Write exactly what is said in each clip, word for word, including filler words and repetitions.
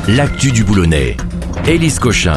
l'actu du Boulonnais. Élise Cochin.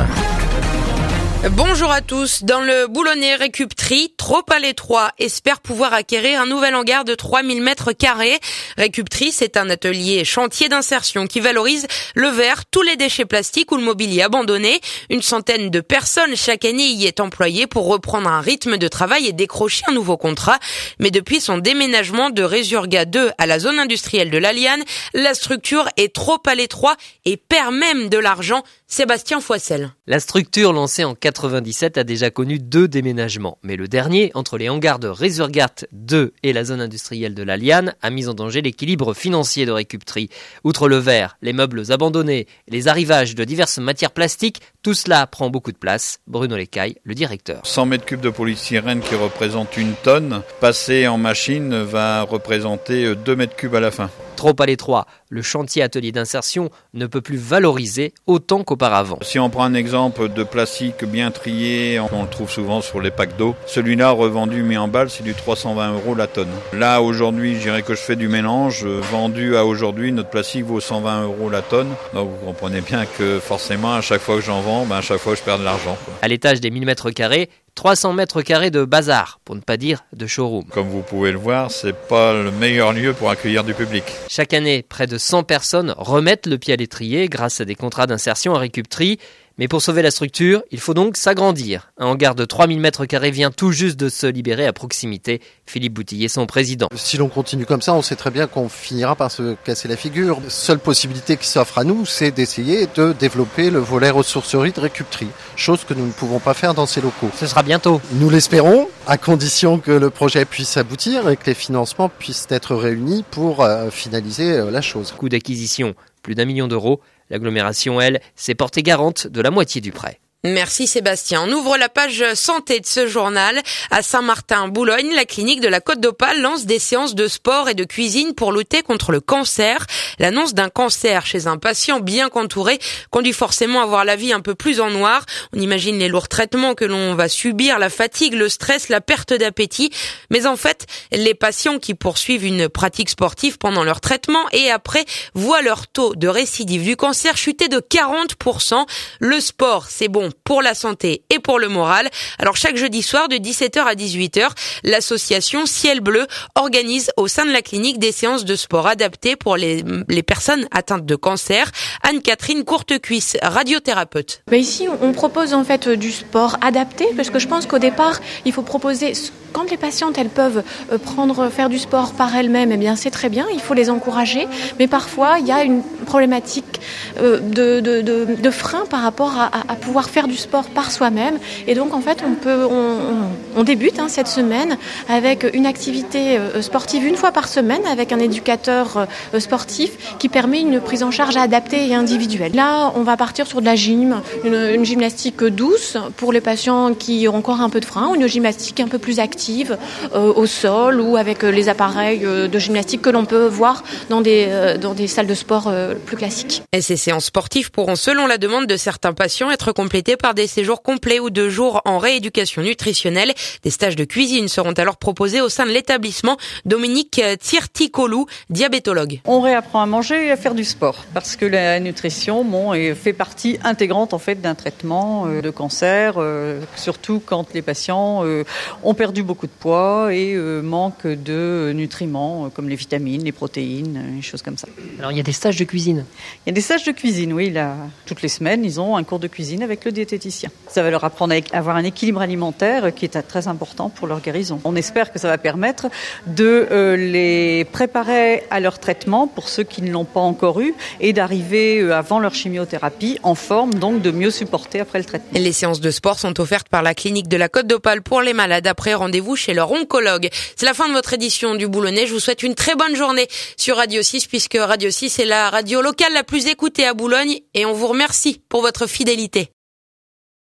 Bonjour à tous. Dans le Boulonnais, Récup'Tri, trop à l'étroit, espère pouvoir acquérir un nouvel hangar de trois mille mètres carrés. Récup'Tri, c'est un atelier chantier d'insertion qui valorise le verre, tous les déchets plastiques ou le mobilier abandonné. Une centaine de personnes chaque année y est employée pour reprendre un rythme de travail et décrocher un nouveau contrat. Mais depuis son déménagement de Résurga deux à la zone industrielle de l'Aliane, la structure est trop à l'étroit et perd même de l'argent. Sébastien Foissel. La structure lancée en quatre-vingt-dix-sept a déjà connu deux déménagements. Mais le dernier, entre les hangars de Résurga deux et la zone industrielle de l'Aliane, a mis en danger l'équilibre financier de Récup'Tri. Outre le verre, les meubles abandonnés, les arrivages de diverses matières plastiques, tout cela prend beaucoup de place. Bruno Lecaille, le directeur. cent mètres cubes de polystyrène qui représente une tonne, passé en machine va représenter deux mètres cubes à la fin. Trop à l'étroit, le chantier atelier d'insertion ne peut plus valoriser autant qu'auparavant. Si on prend un exemple de plastique bien trié, on le trouve souvent sur les packs d'eau. Celui-là, revendu, mis en balle, c'est du trois cent vingt euros la tonne. Là, aujourd'hui, je dirais que je fais du mélange. Vendu à aujourd'hui, notre plastique vaut cent vingt euros la tonne. Donc vous comprenez bien que forcément, à chaque fois que j'en vends, ben, à chaque fois je perds de l'argent, quoi. À l'étage des mille mètres carrés, trois cents mètres carrés de bazar, pour ne pas dire de showroom. Comme vous pouvez le voir, c'est pas le meilleur lieu pour accueillir du public. Chaque année, près de cent personnes remettent le pied à l'étrier grâce à des contrats d'insertion à Récup'Tri. Mais pour sauver la structure, il faut donc s'agrandir. Un hangar de trois mille mètres carrés vient tout juste de se libérer à proximité. Philippe Boutillier, son président. Si l'on continue comme ça, on sait très bien qu'on finira par se casser la figure. La seule possibilité qui s'offre à nous, c'est d'essayer de développer le volet ressourcerie de Récup'Tri, chose que nous ne pouvons pas faire dans ces locaux. Ce sera bientôt. Nous l'espérons, à condition que le projet puisse aboutir et que les financements puissent être réunis pour euh, finaliser euh, la chose. Coût d'acquisition, plus d'un million d'euros. L'agglomération, elle, s'est portée garante de la moitié du prêt. Merci Sébastien. On ouvre la page santé de ce journal. À Saint-Martin-Boulogne, la clinique de la Côte d'Opale lance des séances de sport et de cuisine pour lutter contre le cancer. L'annonce d'un cancer chez un patient bien qu'entouré conduit forcément à voir la vie un peu plus en noir. On imagine les lourds traitements que l'on va subir, la fatigue, le stress, la perte d'appétit. Mais en fait, les patients qui poursuivent une pratique sportive pendant leur traitement et après voient leur taux de récidive du cancer chuter de quarante pour cent. Le sport, c'est bon pour la santé et pour le moral. Alors chaque jeudi soir de dix-sept heures à dix-huit heures, l'association Ciel Bleu organise au sein de la clinique des séances de sport adaptées pour les, les personnes atteintes de cancer. Anne-Catherine Courtecuisse, radiothérapeute. Bah ici, on propose en fait du sport adapté parce que je pense qu'au départ, il faut proposer, quand les patientes elles peuvent prendre, faire du sport par elles-mêmes, eh bien c'est très bien, il faut les encourager. Mais parfois, il y a une problématique de, de, de, de frein par rapport à, à, à pouvoir faire du sport par soi-même. Et donc en fait, on peut, on, on, on débute hein, cette semaine avec une activité sportive une fois par semaine avec un éducateur sportif qui permet une prise en charge adaptée et individuelle. Là, on va partir sur de la gym, une, une gymnastique douce pour les patients qui ont encore un peu de frein, ou une gymnastique un peu plus active euh, au sol ou avec les appareils de gymnastique que l'on peut voir dans des, euh, dans des salles de sport euh, plus classiques. Et ces séances sportives pourront, selon la demande de certains patients, être complétées par des séjours complets ou de jours en rééducation nutritionnelle. Des stages de cuisine seront alors proposés au sein de l'établissement. Dominique Tirticolou, diabétologue. On réapprend à manger et à faire du sport parce que la nutrition bon, fait partie intégrante en fait d'un traitement de cancer, euh, surtout quand les patients euh, ont perdu beaucoup de poids et euh, manquent de nutriments comme les vitamines, les protéines, les choses comme ça. Alors il y a des stages de cuisine. Il y a des stages de cuisine, oui. Là, toutes les semaines, ils ont un cours de cuisine avec le diététicien. Ça va leur apprendre à avoir un équilibre alimentaire qui est très important pour leur guérison. On espère que ça va permettre de euh, les préparer à leur traitement pour ceux qui ne l'ont pas encore eu et d'arriver euh, avant leur chimiothérapie en forme, donc de mieux supporter après le traitement. Les séances de sport sont offertes par la clinique de la Côte d'Opale pour les malades. Après, rendez-vous chez leur oncologue. C'est la fin de votre édition du Boulonnais. Je vous souhaite une très bonne journée sur Radio six puisque Radio six est la radio locale la plus écoutée à Boulogne et on vous remercie pour votre fidélité.